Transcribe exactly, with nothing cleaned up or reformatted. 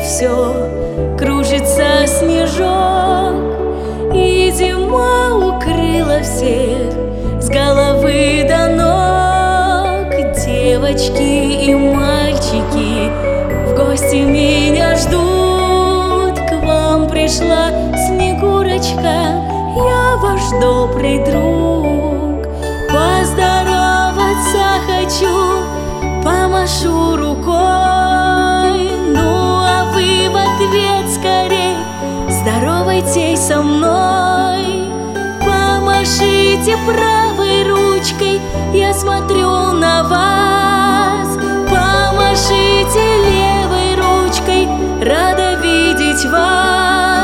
все кружится снежок, и зима укрыла всех с головы до ног. Девочки и мальчики в гости меня ждут. К вам пришла Снегурочка, я ваш добрый друг. Поздороваться хочу, помашу рукой. Ну а вы в ответ скорей здоровайтесь со мной. Помашите правой ручкой, я смотрю на вас. Помашите левой ручкой, рада видеть вас.